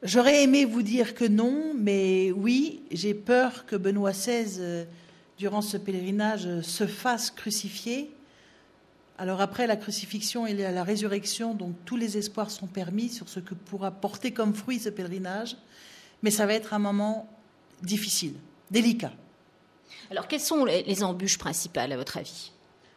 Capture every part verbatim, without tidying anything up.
J'aurais aimé vous dire que non, mais oui, j'ai peur que Benoît seize, euh, durant ce pèlerinage, se fasse crucifier. Alors après la crucifixion, il y a la résurrection, donc tous les espoirs sont permis sur ce que pourra porter comme fruit ce pèlerinage, mais ça va être un moment difficile, délicat. Alors quelles sont les embûches principales à votre avis ?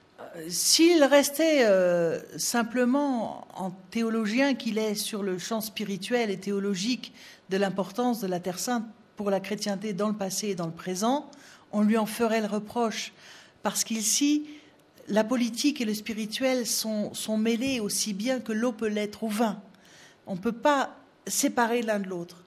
S'il restait euh, simplement en théologien qu'il est sur le champ spirituel et théologique de l'importance de la Terre Sainte pour la chrétienté dans le passé et dans le présent, on lui en ferait le reproche. Parce qu'ici, la politique et le spirituel sont, sont mêlés aussi bien que l'eau peut l'être au vin. On ne peut pas séparer l'un de l'autre.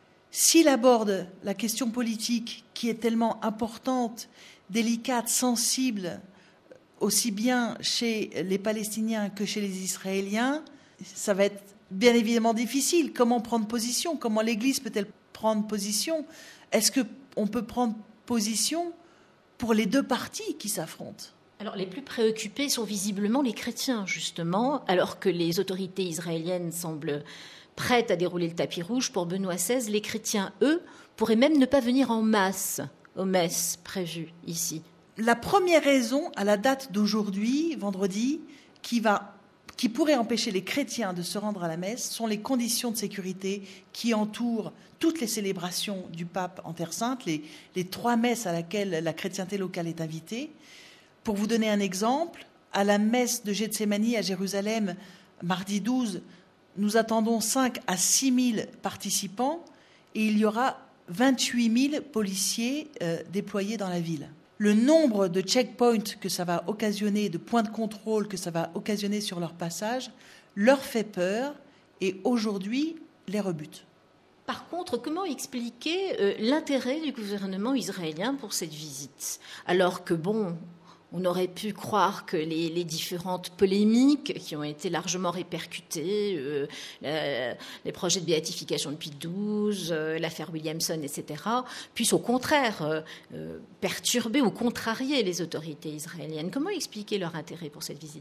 S'il aborde la question politique qui est tellement importante, délicate, sensible, aussi bien chez les Palestiniens que chez les Israéliens, ça va être bien évidemment difficile. Comment prendre position ? Comment l'Église peut-elle prendre position ? Est-ce qu'on peut prendre position pour les deux parties qui s'affrontent ? Alors, les plus préoccupés sont visiblement les chrétiens, justement, alors que les autorités israéliennes semblent prêtes à dérouler le tapis rouge pour Benoît seize. Les chrétiens, eux, pourraient même ne pas venir en masse aux messes prévues ici. La première raison, à la date d'aujourd'hui, vendredi, qui, va, qui pourrait empêcher les chrétiens de se rendre à la messe, sont les conditions de sécurité qui entourent toutes les célébrations du pape en Terre Sainte, les, les trois messes à laquelle la chrétienté locale est invitée. Pour vous donner un exemple, à la messe de Gethsémani à Jérusalem, mardi douze, nous attendons cinq à six mille participants et il y aura vingt-huit mille policiers euh, déployés dans la ville. Le nombre de checkpoints que ça va occasionner, de points de contrôle que ça va occasionner sur leur passage, leur fait peur et aujourd'hui les rebute. Par contre, comment expliquer euh, l'intérêt du gouvernement israélien pour cette visite ? Alors que, bon, on aurait pu croire que les, les différentes polémiques qui ont été largement répercutées, euh, euh, les projets de béatification de Pie douze, euh, l'affaire Williamson, et cetera, puissent au contraire euh, euh, perturber ou contrarier les autorités israéliennes. Comment expliquer leur intérêt pour cette visite ?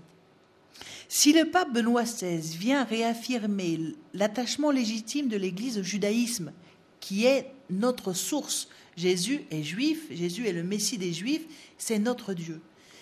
Si le pape Benoît seize vient réaffirmer l'attachement légitime de l'Église au judaïsme, qui est notre source, Jésus est juif, Jésus est le Messie des Juifs, c'est notre Dieu.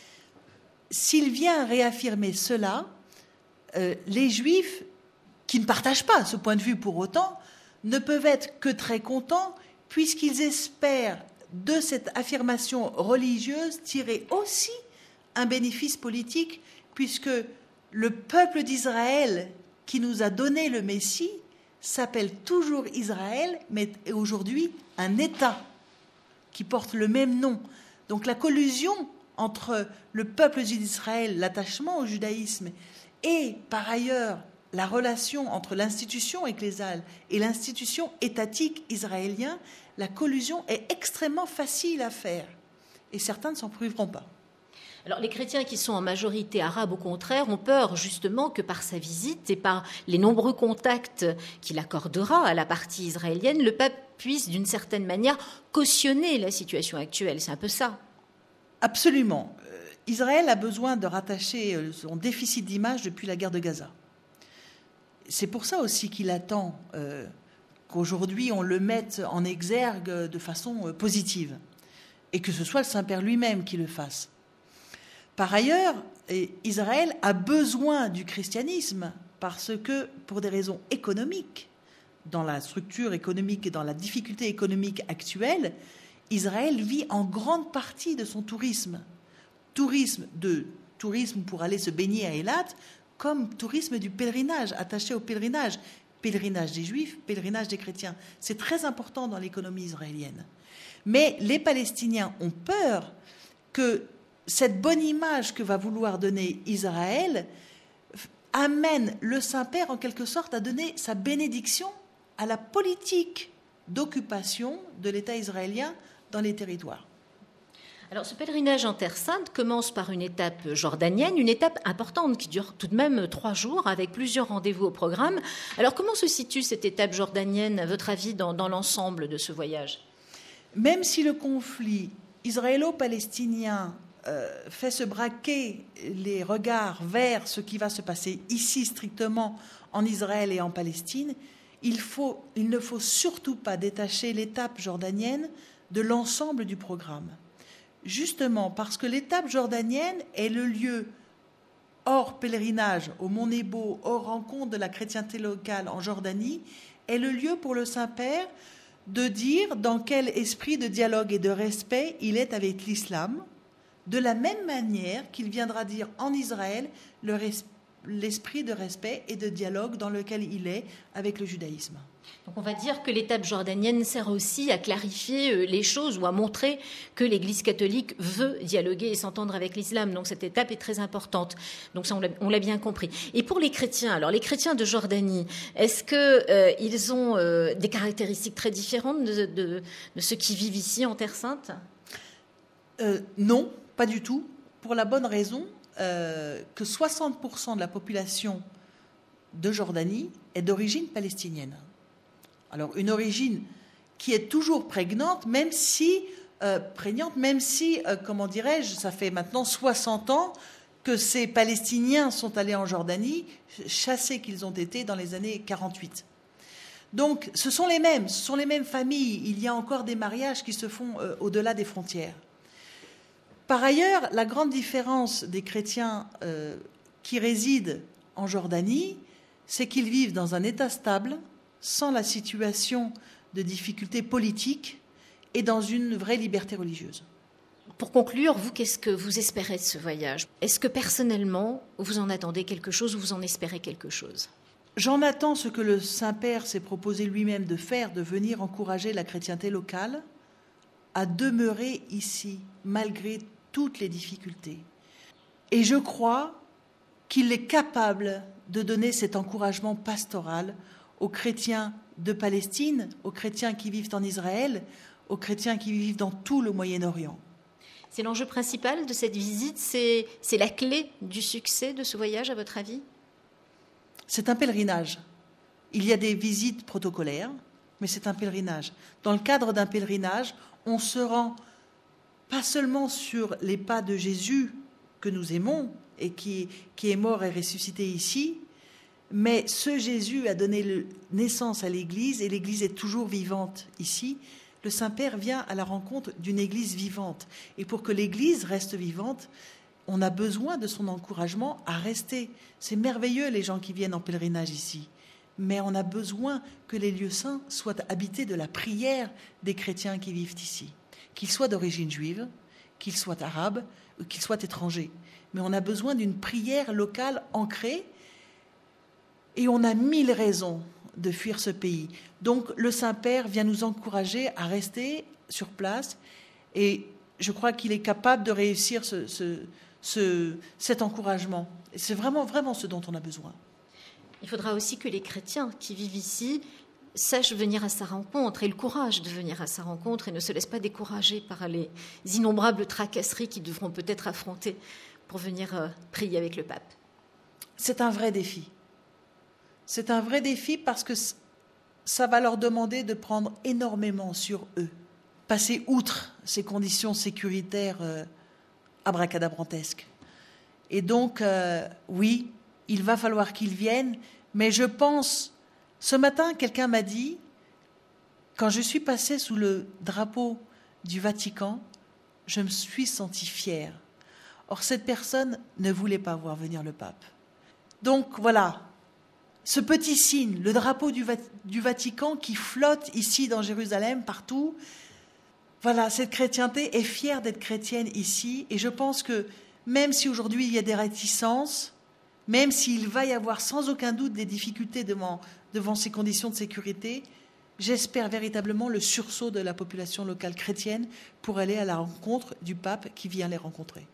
S'il vient réaffirmer cela, euh, les Juifs, qui ne partagent pas ce point de vue pour autant, ne peuvent être que très contents, puisqu'ils espèrent de cette affirmation religieuse tirer aussi un bénéfice politique, puisque le peuple d'Israël qui nous a donné le Messie s'appelle toujours Israël, mais est aujourd'hui un État qui porte le même nom. Donc la collusion entre le peuple d'Israël, l'attachement au judaïsme, et par ailleurs la relation entre l'institution ecclésiale et l'institution étatique israélienne, la collusion est extrêmement facile à faire. Et certains ne s'en priveront pas. Alors les chrétiens qui sont en majorité arabes, au contraire, ont peur justement que par sa visite et par les nombreux contacts qu'il accordera à la partie israélienne, le pape puisse d'une certaine manière cautionner la situation actuelle. C'est un peu ça. Absolument. Israël a besoin de rattacher son déficit d'image depuis la guerre de Gaza. C'est pour ça aussi qu'il attend euh, qu'aujourd'hui on le mette en exergue de façon positive et que ce soit le Saint-Père lui-même qui le fasse. Par ailleurs, Israël a besoin du christianisme parce que, pour des raisons économiques, dans la structure économique et dans la difficulté économique actuelle, Israël vit en grande partie de son tourisme. Tourisme de tourisme pour aller se baigner à Eilat, comme tourisme du pèlerinage, attaché au pèlerinage. Pèlerinage des Juifs, pèlerinage des chrétiens. C'est très important dans l'économie israélienne. Mais les Palestiniens ont peur que cette bonne image que va vouloir donner Israël amène le Saint-Père en quelque sorte à donner sa bénédiction à la politique d'occupation de l'État israélien dans les territoires. Alors ce pèlerinage en Terre Sainte commence par une étape jordanienne, une étape importante qui dure tout de même trois jours avec plusieurs rendez-vous au programme. Alors comment se situe cette étape jordanienne, à votre avis, dans, dans l'ensemble de ce voyage ? Même si le conflit israélo-palestinien euh, fait se braquer les regards vers ce qui va se passer ici strictement en Israël et en Palestine, il, faut, il ne faut surtout pas détacher l'étape jordanienne de l'ensemble du programme. Justement parce que l'étape jordanienne est le lieu, hors pèlerinage au Mont Nebo, hors rencontre de la chrétienté locale en Jordanie, est le lieu pour le Saint-Père de dire dans quel esprit de dialogue et de respect il est avec l'islam, de la même manière qu'il viendra dire en Israël le res- l'esprit de respect et de dialogue dans lequel il est avec le judaïsme. Donc on va dire que l'étape jordanienne sert aussi à clarifier les choses ou à montrer que l'Église catholique veut dialoguer et s'entendre avec l'islam. Donc cette étape est très importante. Donc ça, on l'a, on l'a bien compris. Et pour les chrétiens, alors les chrétiens de Jordanie, est-ce qu'ils euh, ont euh, des caractéristiques très différentes de, de, de ceux qui vivent ici en Terre Sainte ? euh, Non, pas du tout. Pour la bonne raison euh, que soixante pour cent de la population de Jordanie est d'origine palestinienne. Alors, une origine qui est toujours prégnante, même si, euh, prégnante, même si, euh, comment dirais-je, ça fait maintenant soixante ans que ces Palestiniens sont allés en Jordanie, chassés qu'ils ont été dans les années quarante-huit. Donc, ce sont les mêmes, ce sont les mêmes familles. Il y a encore des mariages qui se font euh, au-delà des frontières. Par ailleurs, la grande différence des chrétiens euh, qui résident en Jordanie, c'est qu'ils vivent dans un État stable, sans la situation de difficultés politiques et dans une vraie liberté religieuse. Pour conclure, vous, qu'est-ce que vous espérez de ce voyage ? Est-ce que personnellement, vous en attendez quelque chose ou vous en espérez quelque chose ? J'en attends ce que le Saint-Père s'est proposé lui-même de faire, de venir encourager la chrétienté locale à demeurer ici, malgré toutes les difficultés. Et je crois qu'il est capable de donner cet encouragement pastoral aux chrétiens de Palestine, aux chrétiens qui vivent en Israël, aux chrétiens qui vivent dans tout le Moyen-Orient. C'est l'enjeu principal de cette visite, c'est, c'est la clé du succès de ce voyage, à votre avis ? C'est un pèlerinage. Il y a des visites protocolaires, mais c'est un pèlerinage. Dans le cadre d'un pèlerinage, on se rend pas seulement sur les pas de Jésus que nous aimons et qui, qui est mort et ressuscité ici, mais ce Jésus a donné le, naissance à l'Église et l'Église est toujours vivante ici. Le Saint-Père vient à la rencontre d'une Église vivante. Et pour que l'Église reste vivante, on a besoin de son encouragement à rester. C'est merveilleux les gens qui viennent en pèlerinage ici. Mais on a besoin que les lieux saints soient habités de la prière des chrétiens qui vivent ici. Qu'ils soient d'origine juive, qu'ils soient arabes ou qu'ils soient étrangers. Mais on a besoin d'une prière locale ancrée. Et on a mille raisons de fuir ce pays. Donc le Saint-Père vient nous encourager à rester sur place et je crois qu'il est capable de réussir ce, ce, ce, cet encouragement. Et c'est vraiment, vraiment ce dont on a besoin. Il faudra aussi que les chrétiens qui vivent ici sachent venir à sa rencontre, aient le courage de venir à sa rencontre et ne se laissent pas décourager par les innombrables tracasseries qu'ils devront peut-être affronter pour venir prier avec le pape. C'est un vrai défi. C'est un vrai défi parce que ça va leur demander de prendre énormément sur eux, passer outre ces conditions sécuritaires euh, abracadabrantesques. Et donc, euh, oui, il va falloir qu'ils viennent, mais je pense, ce matin, quelqu'un m'a dit, quand je suis passée sous le drapeau du Vatican, je me suis sentie fière. Or, cette personne ne voulait pas voir venir le pape. Donc, voilà. Ce petit signe, le drapeau du, Va- du Vatican qui flotte ici dans Jérusalem, partout, voilà, cette chrétienté est fière d'être chrétienne ici. Et je pense que même si aujourd'hui il y a des réticences, même s'il va y avoir sans aucun doute des difficultés devant, devant ces conditions de sécurité, j'espère véritablement le sursaut de la population locale chrétienne pour aller à la rencontre du pape qui vient les rencontrer.